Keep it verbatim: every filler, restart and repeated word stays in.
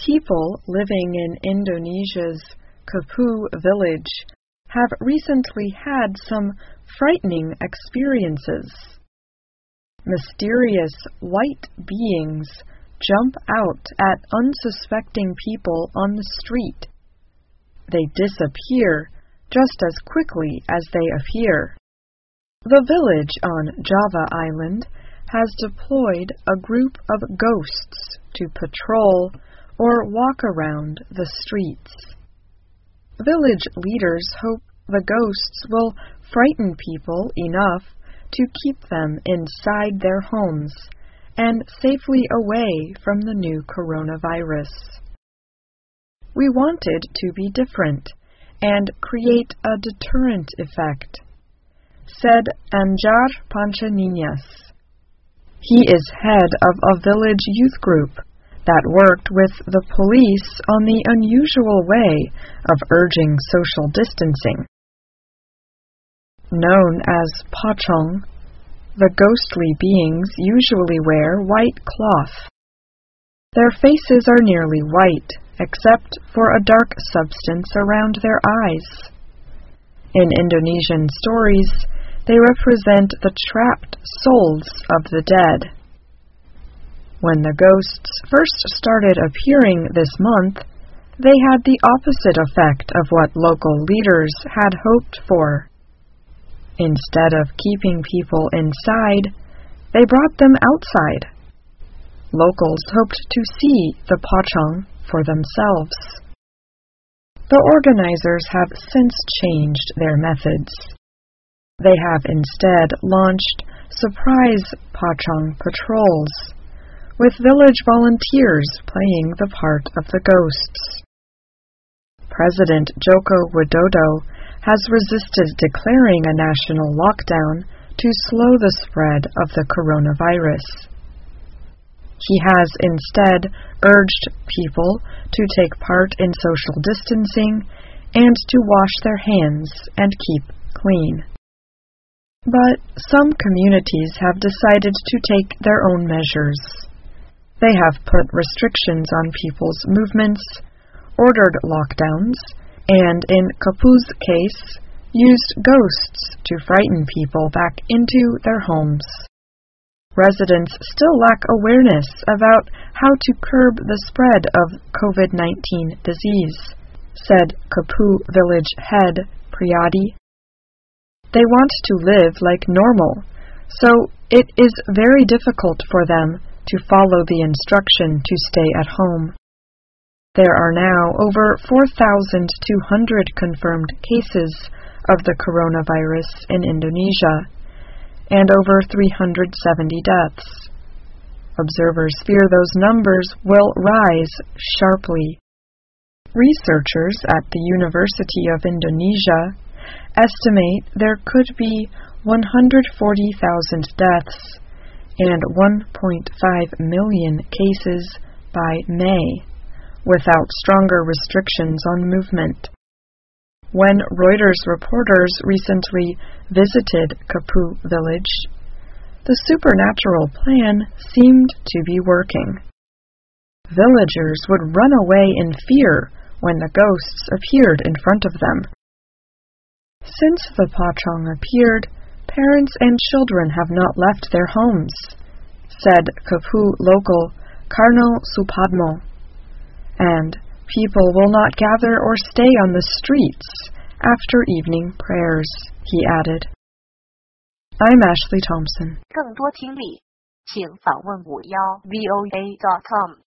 People living in Indonesia's Kepu village have recently had some frightening experiences. Mysterious white beings jump out at unsuspecting people on the street. They disappear just as quickly as they appear. The village on Java Island has deployed a group of ghosts to patrol or walk around the streets. Village leaders hope the ghosts will frighten people enough to keep them inside their homes and safely away from the new coronavirus. We wanted to be different and create a deterrent effect, said Anjar Panchaninas. He is head of a village youth group that worked with the police on the unusual way of urging social distancing. Known as pocong, the ghostly beings usually wear white cloth. Their faces are nearly white, except for a dark substance around their eyes. In Indonesian stories, they represent the trapped souls of the dead. When the ghosts first started appearing this month, they had the opposite effect of what local leaders had hoped for. Instead of keeping people inside, they brought them outside. Locals hoped to see the pocong for themselves. The organizers have since changed their methods. They have instead launched surprise pocong patrols, with village volunteers playing the part of the ghosts. President Joko Widodo has resisted declaring a national lockdown to slow the spread of the coronavirus. He has instead urged people to take part in social distancing and to wash their hands and keep clean. But some communities have decided to take their own measures. They have put restrictions on people's movements, ordered lockdowns, and in Kepu's case, used ghosts to frighten people back into their homes. Residents still lack awareness about how to curb the spread of COVID nineteen disease, said Kepu village head Priyadi. They want to live like normal, so it is very difficult for them to follow the instruction to stay at home. There are now over four thousand two hundred confirmed cases of the coronavirus in Indonesia, and over three hundred seventy deaths. Observers fear those numbers will rise sharply. Researchers at the University of Indonesia estimate there could be one hundred forty thousand deaths and one point five million cases by May, without stronger restrictions on movement. When Reuters reporters recently visited Kepu village, the supernatural plan seemed to be working. Villagers would run away in fear when the ghosts appeared in front of them. Since the pocong appeared, parents and children have not left their homes, said Kepu local Karno Supadmo. And people will not gather or stay on the streets after evening prayers, he added. I'm Ashley Thompson. 更多听力，请访问五幺 V O A dot com。